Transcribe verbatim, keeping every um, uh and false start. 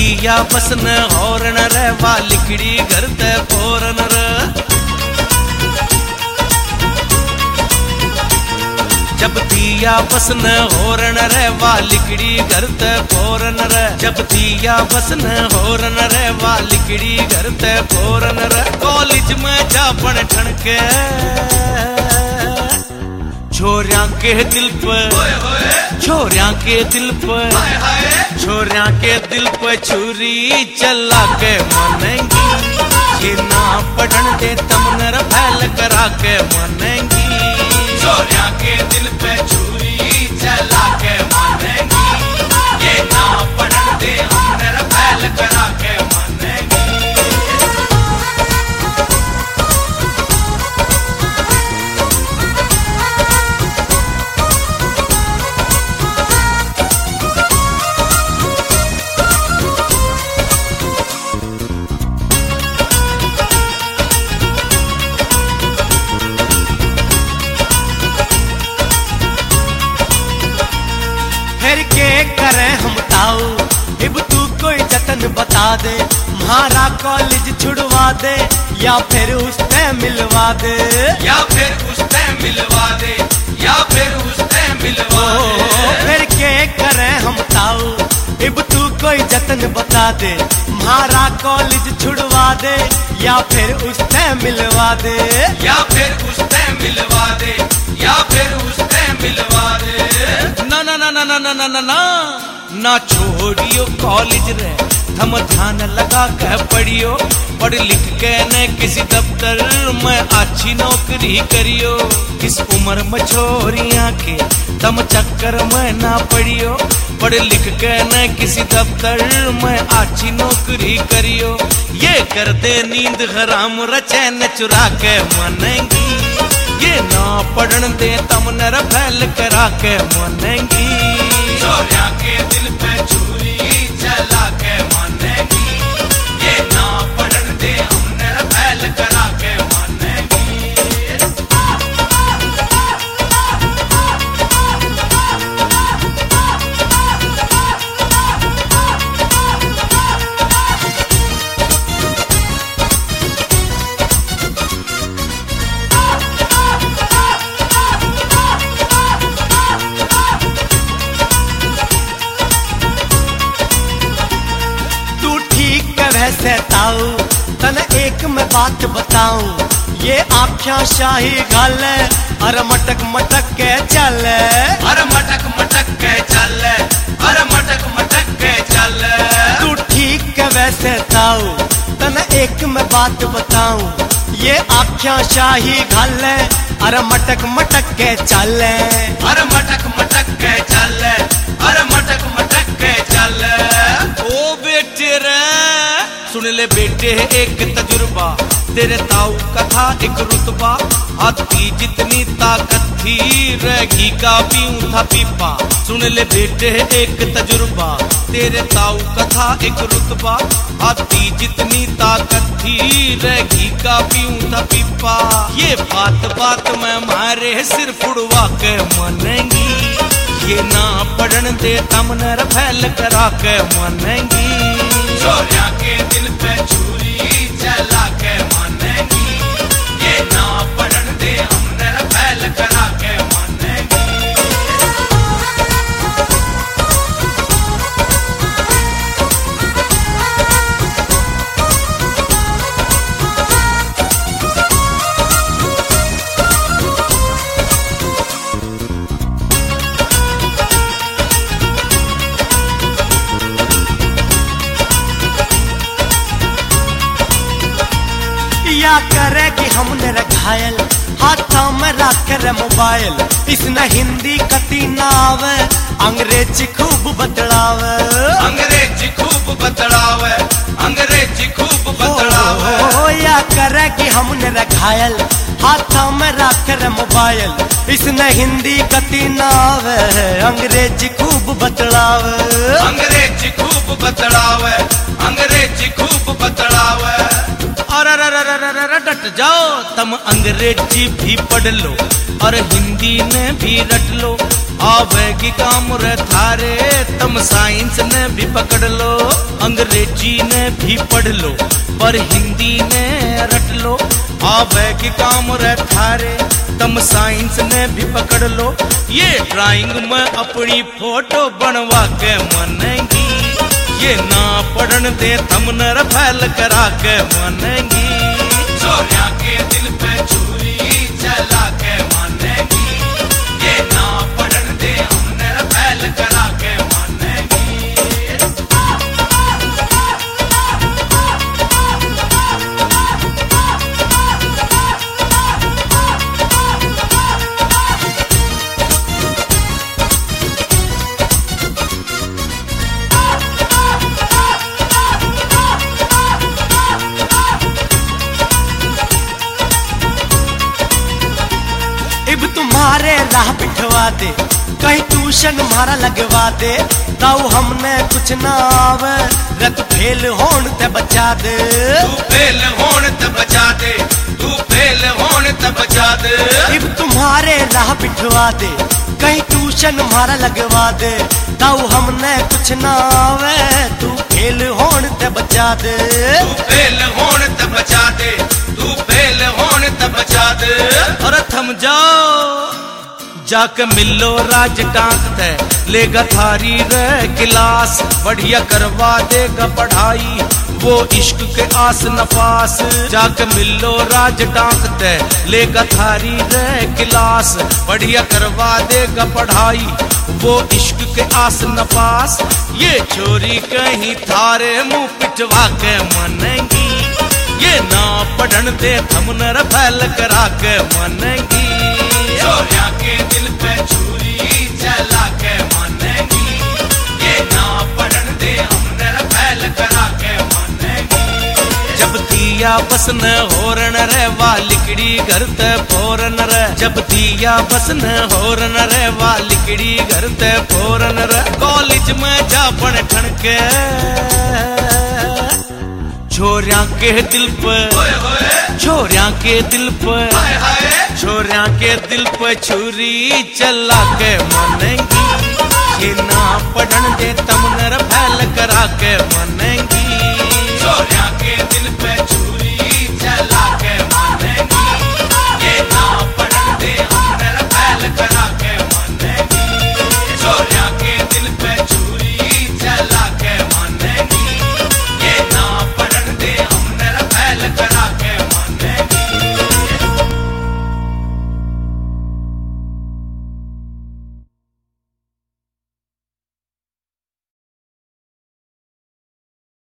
दिया बसन हॉर्न रे वा लिकड़ी घर ते फोरन रे। जब दिया बसन हॉर्न रे वा लिकड़ी घर ते फोरन रे। जब दिया बसन हॉर्न रे वा लिकड़ी घर ते फोरन रे। कॉलेज में जा बन ठणके छोरिया के दिल पर, छोरिया के दिल पर, छोरिया के दिल पर छुरी चला के मनेंगी। ये ना पढ़न दे तमनर फैल करा के मनेंगी। छोरिया के दिल पे छुरी चला के मनेंगी। ये ना पढ़न दे तमनर फैल करा के मनेंगी। फिर के करें हम ताऊ, इब तू कोई जतन बता दे। म्हारा कॉलेज छुड़वा दे या फिर उससे मिलवा दे। या फिर उससे मिलवा दे, या फिर उससे मिलवा दे। फिर के करें हम ताऊ, इब तू कोई जतन बता दे। म्हारा कॉलेज छुड़वा दे या फिर उससे मिलवा दे। या फिर उससे मिलवा दे, या फिर उससे मिलवा दे। ना ना ना ना ना ना ना ना ना ना छोड़ियो कॉलेज रे, थम ध्यान लगा के पढ़ियो। पढ़ लिख के न किसी दफ्तर में अच्छी नौकरी करियो। इस उम्र में छोरियां के तम चक्कर में ना पड़ियो। पढ़ लिख के न किसी दफ्तर में अच्छी नौकरी करियो। ये कर दे नींद हराम रचैन चुरा के मनेंगी। ये ना पढ़न दे तमनर फैल करा के मनेंगी। छोरिया के दिल पे छुरी चला के मनेंगी। ये ना पढ़न दे तमनर फैल करा के मनेंगी। वैसे ताऊ तन एक मैं बात बताऊं, ये आख्या शाही गल अरे मटक मटक के चल। अरे मटक मटक के चल, अरे मटक मटक के चल। तू ठीक है वैसे ताऊ तन एक मैं बात बताऊं, ये आख्या शाही गल अरे मटक मटक के चल। अरे मटक मटक के चल, अरे मटक मटक के चल। ओ बेटे रे सुन ले बेटे एक तजुर्बा, तेरे ताऊ का था एक रुतबा। हाथी जितनी ताकत थी रही का पीऊं था पीपा। सुन ले बेटे एक तजुर्बा, तेरे ताऊ का था एक रुतबा। हाथी जितनी ताकत थी रही का पीऊं था पीपा। ये बात बात में मारे सिर फुड़वा के मनेंगी। ये ना पढ़न दे तमनर फैल करा के मनेंगी। छोरिया के दिल पे छुरी चला के मनेंगी। ये ना पढ़न दे तमनर फैल करा के मनेंगी। क्या करे कि हमने रखायल हाथों में रख रे मोबाइल। इसने हिंदी कती ना आवे, अंग्रेजी खूब बतलावे। अंग्रेजी खूब बतलावे, अंग्रेजी खूब बतलावे। ओ या करे कि हमने रखायल हाथों में रख रे मोबाइल। इसने हिंदी कती ना आवे, अंग्रेजी खूब बतलावे। अंग्रेजी खूब बतलावे, अंग्रेजी खूब बतलावे। अरे डट जाओ, तुम अंग्रेजी भी पढ़ लो और हिंदी में भी रट लो। आवेगी काम रे थारे, तुम साइंस ने भी पकड़ लो, अंग्रेजी ने भी पढ़ लो, पर हिंदी ने रट लो। आवेगी काम रे थारे, तुम साइंस ने भी पकड़ लो, ये ड्राइंग में अपनी फोटो बनवा के मनेंगी, ये ना पढ़न दे थम नर फैल करा के मनेंगी। चोरिया के दिल पे छुरी चला के मनेंगी, ये ना पढ़न दे हम नर फैल करा के मनेंगी। इब तुम्हारे राह बिठवा दे, कहीं ट्यूशन मारा लगवा दे, ताऊ हमने कुछ ना आवे, रत फेल होन ते बचा दे। तू फेल होन ते बचा दे, तू फेल होन ते बचा दे। इब तुम्हारे राह बिठवा दे, कहीं ट्यूशन मारा लगवा दे, ताऊ हमने कुछ ना आवे, तू फेल होन ते बचा दे। तू फेल होन ते बचा दे, तू फेल होन ते बचा दे। अरे थम जाओ जाके मिलो राज टांक ते, लेगा थारी रे गिलास, बढ़िया करवा देगा पढ़ाई वो इश्क के आस नफास। जाके मिलो राज टांक ते, लेगा थारी रे गिलास, बढ़िया करवा देगा पढ़ाई वो इश्क के आस नफास। ये छोरी कहीं थारे मुंह पिटवा के मनेंगी, ये ना पढ़न दे थम नर फैल करा के मनेंगी। चोरिया के दिल पे छुरी चला के मनेंगी, ये ना पढ़न दे हम नर फैल करा के मनेंगी। जब दिया बस न होरन रे वा लिकड़ी घर ते फोरन रे, जब दिया बस न होरन रे वा लिकड़ी घर ते फोरन रे। कॉलेज में जा पढ़ ठण के छोरिया के दिल पे, छोरिया के दिल पे, छोरिया के दिल पे छुरी चला के मनेंगी, ये ना पढ़न दे तम नर फैल करा के मनेंगी।